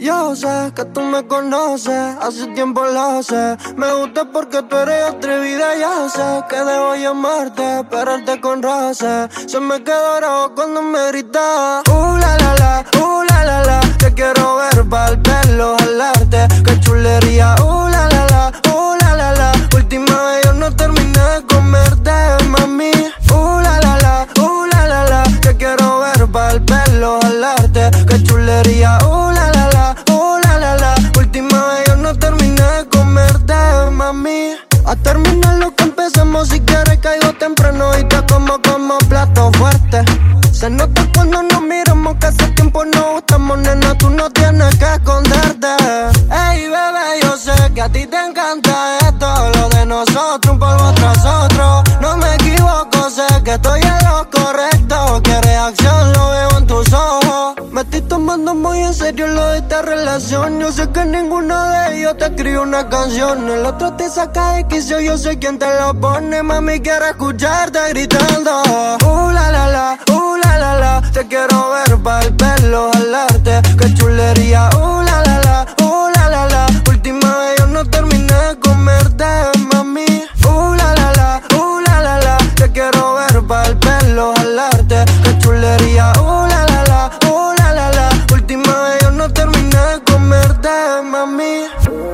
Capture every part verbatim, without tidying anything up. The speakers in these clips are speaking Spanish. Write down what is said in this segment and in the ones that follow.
Yo sé que tú me conoces, hace tiempo lo sé. Me gusta porque tú eres atrevida, yo sé que debo llamarte, esperarte con roce. Se me quedó rojo cuando me gritas. Uh, la, la, la, uh, la, la, la. Te quiero ver pa'l pelo, jalarte. Qué chulería, uh, la, la, la, uh, la, la, la. Última vez yo no terminé de comerte, mami. Uh, la, la, la, uh, la, la, la. Te quiero ver pa'l pelo, jalarte. Qué chulería, uh, la, la, la. Uh, la, la, la. Última vez yo no terminé de comerte, mami. A terminar lo que empezamos, si quieres caigo temprano y te como como plato fuerte. Se nota cuando nos miramos que hace tiempo no gustamos, nena, tú no tienes que esconderte. Ey, bebé, yo sé que a ti te encanta esto, lo de nosotros, un polvo tras otro. No me equivoco, sé que estoy en lo correcto. Quieres acción, lo veo en tus ojos. Me estoy tomando muy en serio lo de esta relación. Yo sé que ninguno de ellos te escribe una canción. El otro te saca de quicio, yo sé quién te lo pone. Mami, quiero escucharte gritando. Uh, la, la, la, uh, la, la, la. Te quiero ver pa'l pelo, jalarte. Qué chulería, uh, la, la, la, uh, la, la, la. Última vez yo no terminé de comerte, mami. Uh, la, la, la, uh, la, la, la. Te quiero ver pa'l pelo, jalarte. Qué chulería, uh, la, la, la, uh, la, la, la. Última vez yo no terminé de comerte, mami.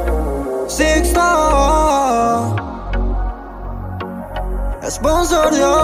Sixto, sponsor de